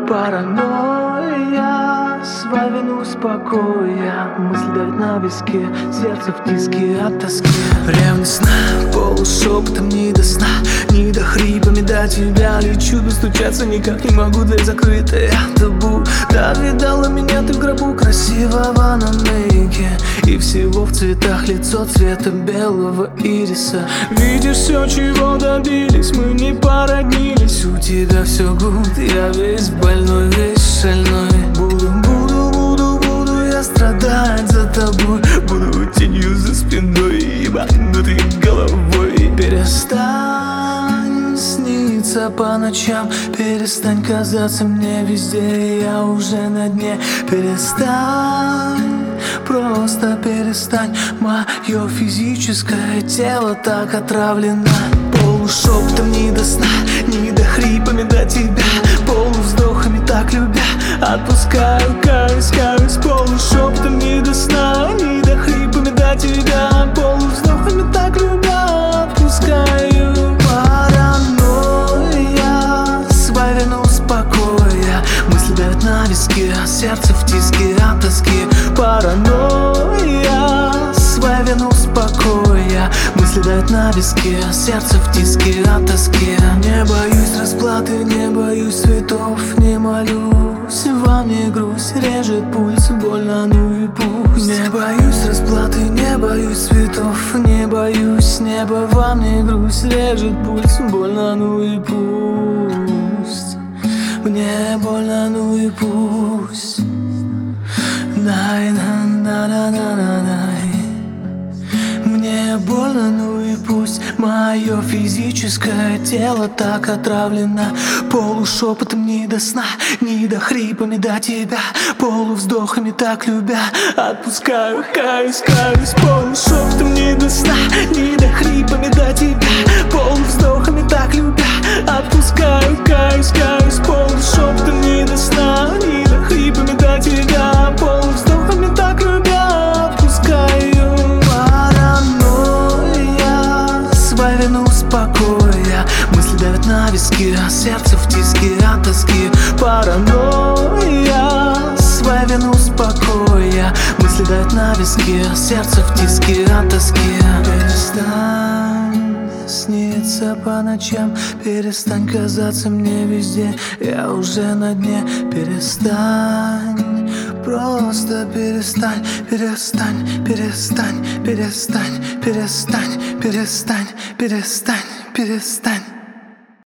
Паранойя, свален успокоя, мысли давят на виске, сердце в тиске от тоски. Ревностно, полушепотом не до сна, не до хрипами до тебя лечу, достучаться никак не могу, дверь закрытая, табу. Да, видала меня ты в гробу красивого на мейке, и всего в цветах лицо цвета белого ириса. Видишь все, чего добились, мы не породнились. У тебя все гуд, я весь больной, весь шальной. Буду я страдать за тобой, буду тенью за спиной, ебанутой головой. Перестань сниться по ночам, перестань казаться мне везде, я уже на дне. Перестань, просто перестань, мое физическое тело так отравлено. Полушепотом не до сна, не до хрипами до тебя, полувздохами так любя, отпускаю, каюсь. Полушепотом не до сна, не до хрипами до тебя, полувздохами так любя, отпускаю. Паранойя, свален успокоя, мысли давят на виске, сердце в тиске от тоски. Паранойя, свален успокоя, мысли давят на виске, сердце в тиске от тоски. Не боюсь расплаты, не боюсь цветов, не молюсь, во мне грусть режет пульс, больно, ну и пусть. Не боюсь расплаты, не боюсь цветов, не боюсь неба, во мне грусть режет пульс, больно, ну и пусть. Мне больно, ну и пусть. Мне больно, ну и пусть. Мое физическое тело так отравлено. Полушепотом не до сна, не до хрипами до тебя, полувздохами так любя, отпускаю, каюсь. Полушепотом не до сна, не до хрипами до тебя, полувздохами так любя, отпускаю, каюсь. Полушепотом не до сна, не до хрипами до тебя, полувздохами так любя, отпускаю. Паранойя, свален успокоя, мысли давят на виске, сердце в тиске от тоски. Паранойя, свален успокоя, мысли давят на виске, сердце в тиске от тоски. Перестань сниться по ночам, перестань казаться мне везде, я уже на дне. Перестань, просто перестань. Перестань.